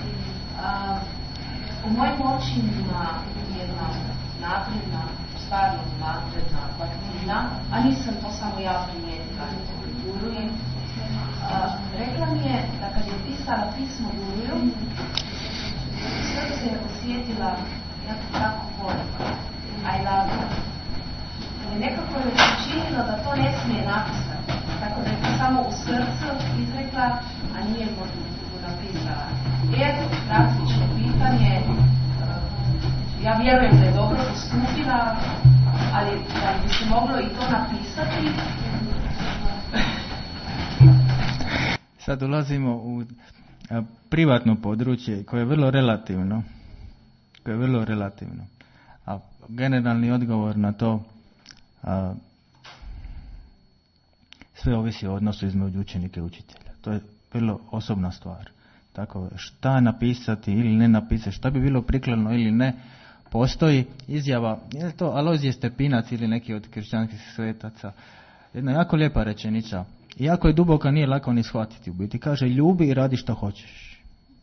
U mojim očima jedna napredna, stvarno napredna bakterina, a nisam to samo ja primijetila, nego Guruji. Rekla mi je da kad je pisala pismo Guruju, sve se je osjetila jako tako voljno. I love you. Ali nekako je učinila da to ne smije napisati. Tako da je to samo u srcu izrekla, a nije mu napisala. I eto, praktično pitanje, ja vjerujem da je dobro postupila, ali da bi se moglo i to napisati. Sad ulazimo u a, privatno područje koje je vrlo relativno. Koje je vrlo relativno. A generalni odgovor na to a, sve ovisi o odnosu između učenika i učitelja. To je vrlo osobna stvar. Tako, šta napisati ili ne napisati, šta bi bilo prikladno ili ne, postoji izjava, je li to Alojzije Stepinac ili neki od kršćanskih svetaca, jedna jako lijepa rečenica, iako je duboka, nije lako ni shvatiti u biti, kaže ljubi i radi što hoćeš.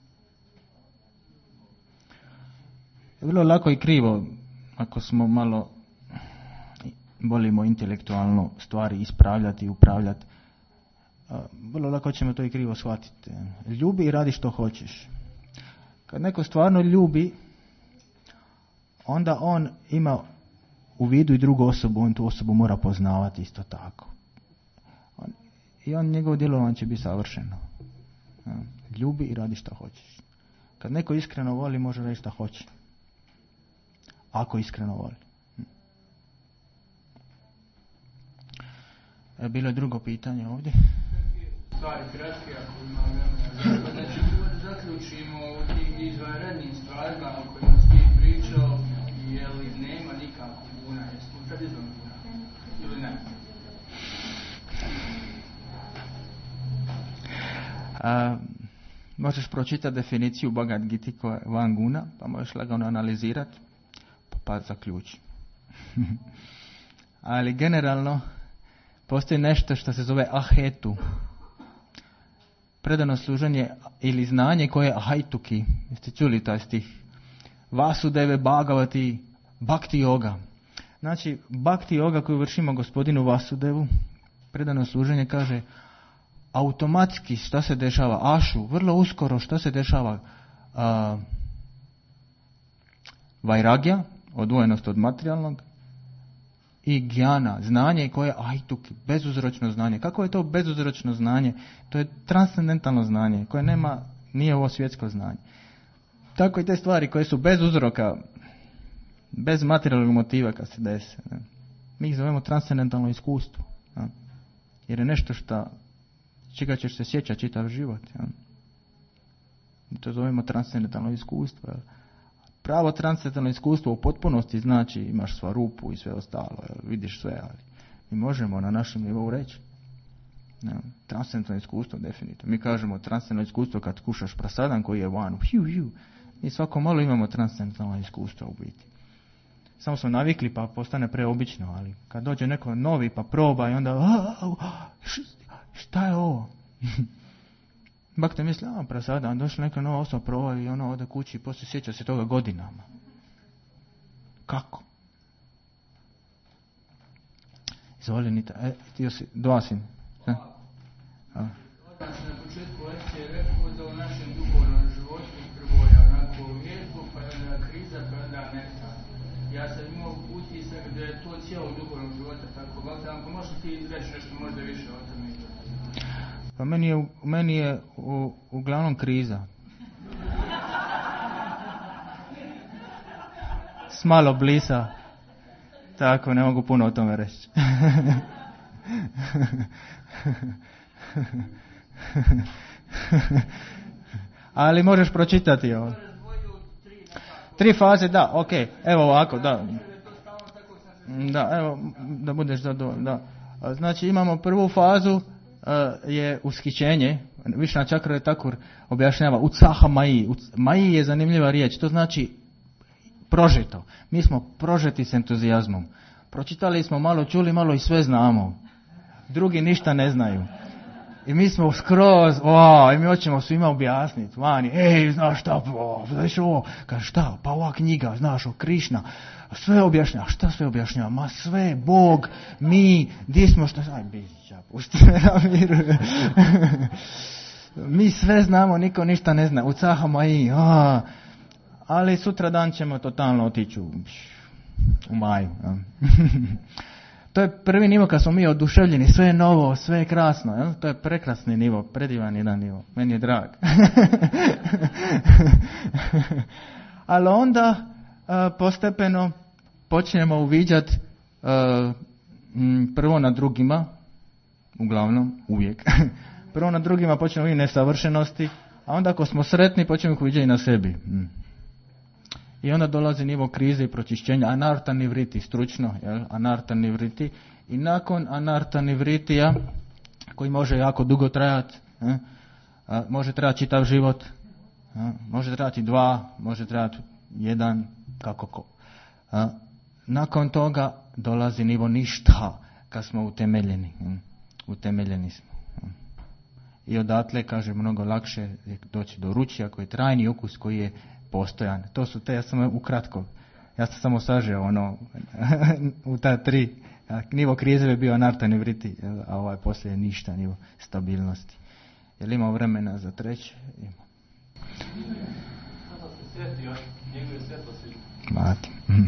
Vrlo lako i krivo, ako smo malo volimo intelektualno stvari ispravljati i upravljati, vrlo lako ćemo to i krivo shvatiti. Ljubi i radi što hoćeš. Kad neko stvarno ljubi, onda on ima u vidu i drugu osobu, on tu osobu mora poznavati isto tako. I on, njegovo djelovanje će biti savršeno. Ljubi i radi što hoćeš. Kad neko iskreno voli, može reći što hoće. Ako iskreno voli. E, bilo je drugo pitanje ovdje. Stvari kratke, ako ima vremena. Znači, zaključimo u tim izvanrednim stvarima o kojima si ti pričao, je li nema nikakvog guna, jesi tu sad izvan guna, ili ne? A, možeš pročitati definiciju Bhagavad Gita koja je van guna, pa možeš lagano analizirati, pa, pa zaključi. Ali generalno postoji nešto što se zove ahetu. Predano služenje ili znanje koje je ahajtuki. Jeste čuli taj stih? Vasudeve Bhagavati Bhakti yoga. Znači, Bhakti yoga koju vršimo gospodinu Vasudevu, predano služenje kaže automatski šta se dešava, ašu, vrlo uskoro šta se dešava, a, vajragja, odvojenost od materijalnog, i gjana, znanje koje je ajtuk, bezuzročno znanje. Kako je to bezuzročno znanje? To je transcendentalno znanje koje nema, nije ovo svjetsko znanje. Tako i te stvari koje su bez uzroka, bez materijalnog motiva kad se dese. Ne? Mi ih zovemo transcendentalno iskustvo. Ne? Jer je nešto što, čega ćeš se sjećati čitav život. Ne? I to zovemo transcendentalno iskustvo. Jel? Pravo transcendentalno iskustvo u potpunosti znači imaš svarupu i sve ostalo. Jel? Vidiš sve, ali mi možemo na našem nivou reći. Ne? Transcendentalno iskustvo, definitivno. Mi kažemo transcendentalno iskustvo kad kušaš prasadan koji je van. Hiu, hiu. Mi svako malo imamo transcendentalno iskustvo u biti. Samo smo navikli pa postane preobično, ali kad dođe neko novi pa proba i onda šta je ovo? Bak te misli, a prasadan, došla neka nova osoba proba i ono ode kući i poslije sjeća se toga godinama. Kako? Izvoli Nita, e, ti si, dva sin. Ne? A. Odmah se na početku lekcije rekao da u našem duhovnom životu prvo je onako lijepo, pa je onda kriza, pa je onda nesta. Ja sam imao utisak da je to cijelo duhovnog života tako. Bak, ako možeš ti reći nešto možda više o tome? Pa meni je, meni je u, uglavnom kriza. S malo blisa. Tako, ne mogu puno o tome reći. Ali možeš pročitati ovo. Tri faze, da, ok. Evo ovako, da. Da, evo, da budeš zadovoljan, da. Znači imamo prvu fazu, je ushićenje. Višna čakra je Takur objašnjava Utsaha Maji. Maji je zanimljiva riječ, to znači prožeto. Mi smo prožeti s entuzijazmom. Pročitali smo malo, čuli malo i sve znamo. Drugi ništa ne znaju. I mi smo skroz, o, i mi hoćemo svima objasniti. Vani, ej, znaš šta, o, znaš ovo, kaže šta, pa ova knjiga, znaš, o Krišna, sve objašnjava, šta sve objašnjava, ma sve, Bog, mi, di smo, šta, aj, bića, pušti me na miru. Mi sve znamo, niko ništa ne zna, Utsaha Maji, a, ali sutra dan ćemo totalno otići u, u maju. To je prvi nivo kad smo mi oduševljeni, sve je novo, sve je krasno. Jel? To je prekrasni nivo, predivan jedan nivo. Meni je drag. Ali onda uh, postepeno počnemo uviđati uh, m, prvo na drugima, uglavnom, uvijek. Prvo na drugima počnemo vidjeti nesavršenosti, a onda ako smo sretni počnemo ih uviđati i na sebi. Mm. I onda dolazi nivo krize i pročišćenja, anarta nivriti, stručno, jel? Anarta nivriti. I nakon anarta nivritija, koji može jako dugo trajati, eh? može trajati čitav život, eh? može trajati dva, može trajati jedan, kako ko. Eh? Nakon toga dolazi nivo ništa, kad smo utemeljeni. Eh? Utemeljeni smo. Eh? I odatle, kaže, mnogo lakše doći do ručja, koji je trajni ukus, koji je postojan. To su te, ja sam ukratko, ja sam samo sažeo ono, u ta tri, nivo krize bi bio anarta nivriti, a ovaj poslije je ništa, nivo stabilnosti. Jel imao vremena za treće? Ima. Sada se sjetio njegove svjetlosti. Mati. Mm.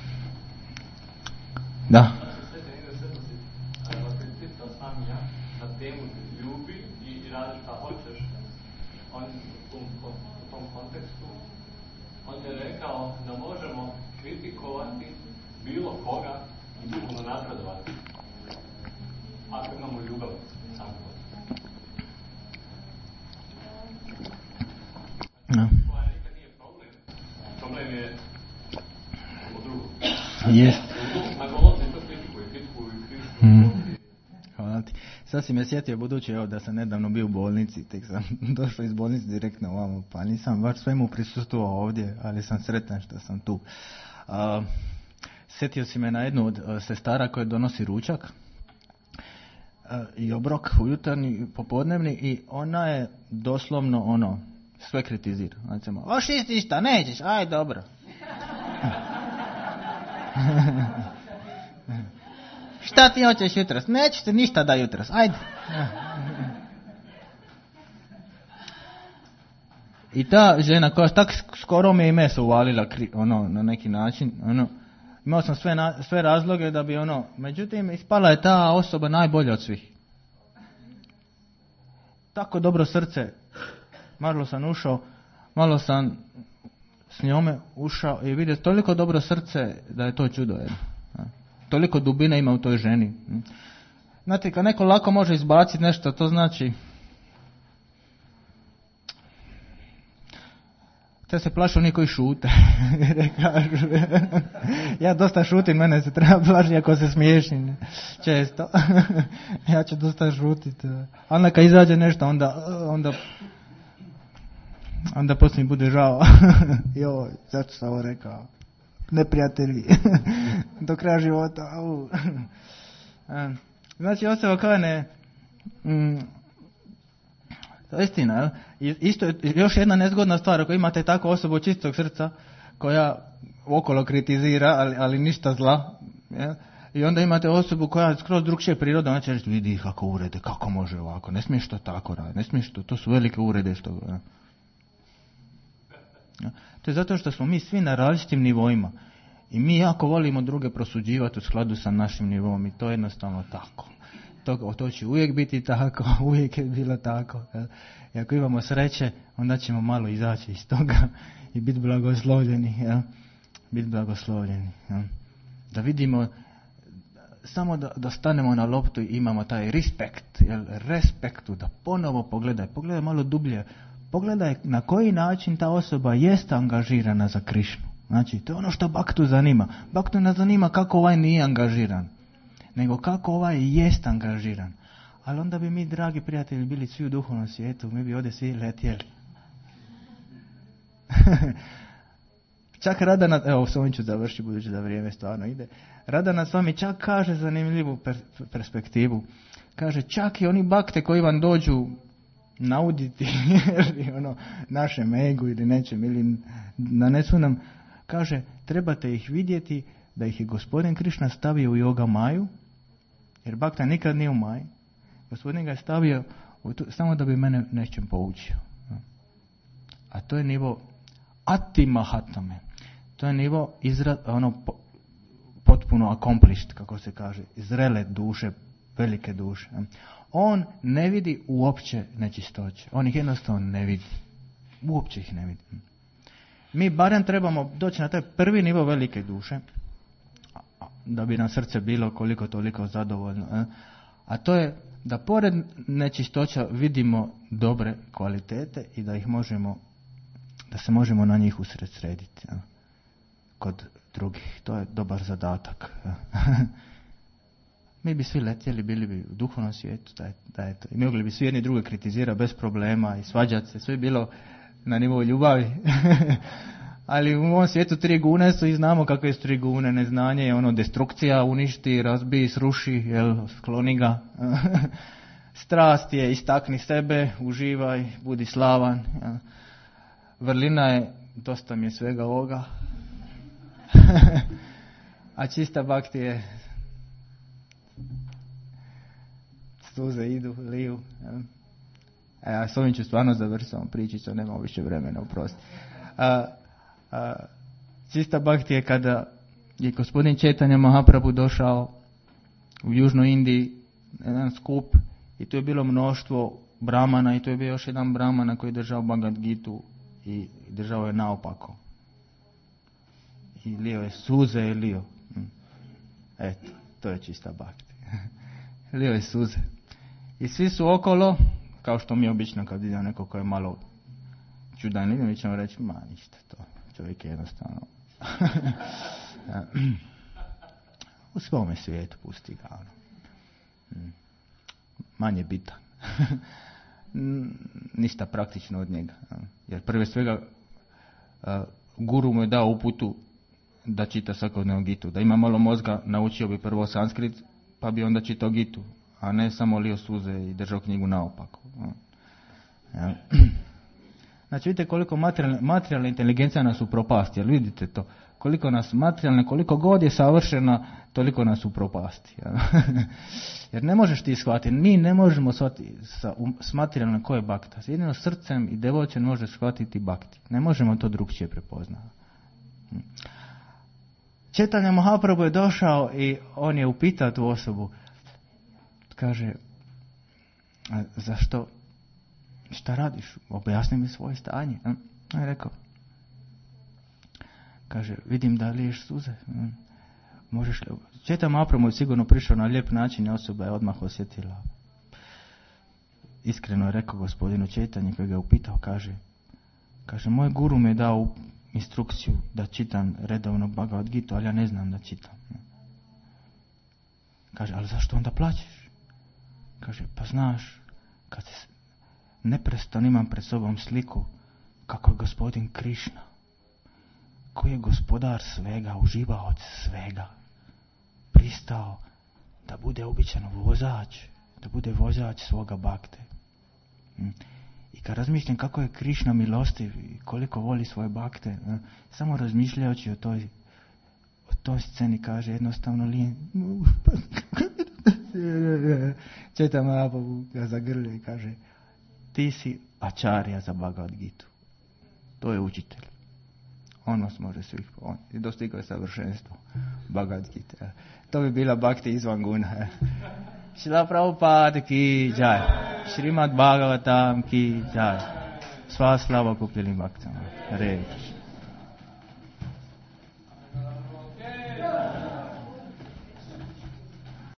Da. Sada se sjetio njegove svjetlosti. Kada se pitao sam ja na temu ljubi i radi šta hoćeš, on u tom, u tom kontekstu on je rekao da možemo kritikovati bilo koga i duhovno napredovati. Ako imamo ljubav sam kod. No. Koja nikad nije problem. Problem je u drugom. Jest. Na Goloti to kritikuju, kritikuju i kritikuju. Mm. Hvala ti. Sad si me sjetio, budući evo da sam nedavno bio u bolnici, tek sam došao iz bolnice direktno ovamo, pa nisam baš svemu prisustvovao ovdje, ali sam sretan što sam tu. Uh, sjetio si me na jednu od uh, sestara koja donosi ručak uh, i obrok u jutarnji, popodnevni, i ona je doslovno ono, sve kritizira. Recimo, oš isti šta, nećeš, aj dobro. Šta ti hoćeš jutros? Nećeš ti ništa da jutros, ajde. I ta žena koja tak skoro mi je i meso uvalila, ono, na neki način, ono, Imao sam sve, na, sve razloge da bi ono, međutim, ispala je ta osoba najbolja od svih. Tako dobro srce, malo sam ušao, malo sam s njome ušao i vidio toliko dobro srce da je to čudo jedno. Toliko dubine ima u toj ženi. Znate, kad neko lako može izbaciti nešto, to znači te se plaše oni koji šute. Ja dosta šutim, mene se treba plašiti ako se smiješim. Često. Ja ću dosta šutiti. A onda kad izađe nešto, onda onda onda poslije mi bude žao. Joj, zašto sam ovo rekao? Neprijatelji. Do kraja života. Znači, osoba koja ne... Mm, to je istina, jel? Isto je još jedna nezgodna stvar, ako imate takvu osobu čistog srca, koja okolo kritizira, ali, ali ništa zla, jel? I onda imate osobu koja je skroz drugčije priroda, ona će reći, vidi kako urede, kako može ovako, ne smiješ to tako raditi, ne smiješ to, to su velike urede što... Jel? To je zato što smo mi svi na različitim nivoima. I mi jako volimo druge prosuđivati u skladu sa našim nivom i to je jednostavno tako. To, to će uvijek biti tako, uvijek je bilo tako. Jel? I ako imamo sreće, onda ćemo malo izaći iz toga i biti blagoslovljeni. Jel? Biti blagoslovljeni. Jel? Da vidimo, samo da, da stanemo na loptu i imamo taj respekt, jel? Respektu, da ponovo pogledaj, pogledaj malo dublje, pogledaj na koji način ta osoba jest angažirana za Krišnu. Znači, to je ono što Bhaktu zanima. Bhaktu ne zanima kako ovaj nije angažiran, nego kako ovaj jest angažiran. Ali onda bi mi, dragi prijatelji, bili svi u duhovnom svijetu, mi bi ovdje svi letjeli. Čak Radana, evo s ovim ću završiti, budući da vrijeme stvarno ide. Radana s vami čak kaže zanimljivu per, perspektivu. Kaže, čak i oni bakte koji vam dođu nauditi ili ono, našem egu ili nečem, ili nanesu nam, kaže, trebate ih vidjeti da ih je gospodin Krišna stavio u yoga maju, jer bakta nikad nije u maju. Gospodin ga je stavio u tu, samo da bi mene nečem poučio. A to je nivo ati mahatame. To je nivo izra, ono, po, potpuno accomplished, kako se kaže, zrele duše, velike duše. On ne vidi uopće nečistoće. On ih jednostavno ne vidi. Uopće ih ne vidi. Mi barem trebamo doći na taj prvi nivo velike duše, da bi nam srce bilo koliko toliko zadovoljno. A to je da pored nečistoća vidimo dobre kvalitete i da ih možemo, da se možemo na njih usredsrediti kod drugih. To je dobar zadatak. Mi bi svi letjeli, bili bi u duhovnom svijetu, da je, da je to. I mogli bi svi jedni druge kritizirati bez problema i svađati se. Sve bi bilo na nivou ljubavi. Ali u ovom svijetu tri gune su i znamo kakve su tri gune. Neznanje je ono destrukcija, uništi, razbiji, sruši, jel, skloni ga. Strast je istakni sebe, uživaj, budi slavan. Jel. Vrlina je dosta mi je svega ovoga. A čista bhakti je suze idu, liju. E, a s ovim ću stvarno završiti samo pričicu, nema više vremena, oprosti. A, a, čista bhakti je kada je gospodin Četanja Mahaprabhu došao u Južnoj Indiji, jedan skup, i tu je bilo mnoštvo brahmana i tu je bio još jedan brahmana koji je držao Bhagavad Gitu i držao je naopako. I lio je suze i lio. Eto, to je čista bhakti. Lio je suze. I svi su okolo, kao što mi obično kad vidimo neko ko je malo čudan, mi ćemo reći, ma ništa to, čovjek je jednostavno u svome svijetu pusti ga. Manje bitan. Ništa praktično od njega. Jer prve svega guru mu je dao uputu da čita svakodnevno Gitu. Da ima malo mozga, naučio bi prvo sanskrit, pa bi onda čitao Gitu, a ne samo lio suze i držao knjigu naopako. Ja. Znači vidite koliko materijalna, materijalna inteligencija nas upropasti, jel vidite to? Koliko nas materijalne, koliko god je savršena, toliko nas upropasti. Ja. Jer ne možeš ti shvatiti, mi ne možemo shvatiti sa, um, s materijalnom koje je bhakta. Jedino srcem i devoćem može shvatiti bhakti. Ne možemo to drugčije prepoznati. Chaitanya Mahaprabhu je došao i on je upitao tu osobu. Kaže, a zašto, šta radiš? Objasni mi svoje stanje. On je rekao, kaže, vidim da liješ suze. Možeš li... Chaitanya Mahaprabhu je sigurno prišao na lijep način i osoba je odmah osjetila. Iskreno je rekao gospodinu Čaitanji koji ga je upitao, kaže, kaže, moj guru mi je dao instrukciju da čitam redovno Bhagavad Gitu, ali ja ne znam da čitam. Kaže, ali zašto onda plaćeš? Kaže, pa znaš, kad se neprestano imam pred sobom sliku kako je gospodin Krišna, koji je gospodar svega, uživaoc svega, pristao da bude običan vozač, da bude vozač svoga bakte. I kad razmišljam kako je Krišna milostiv i koliko voli svoje bakte, samo razmišljajući o toj, o toj sceni, kaže, jednostavno lijen. Chaitanya Mahaprabhu ga zagrlio i kaže, ti si acharya za Bhagavad Gitu. To je učitelj. On nas može svih, on je dostigao savršenstvo Bhagavad Gita. To bi bila bhakti izvan guna. Šrila Prabhupada ki jai. Šrimad Bhagavatam ki jai. Sva slava Kupilim Bhaktam. Hare Krishna.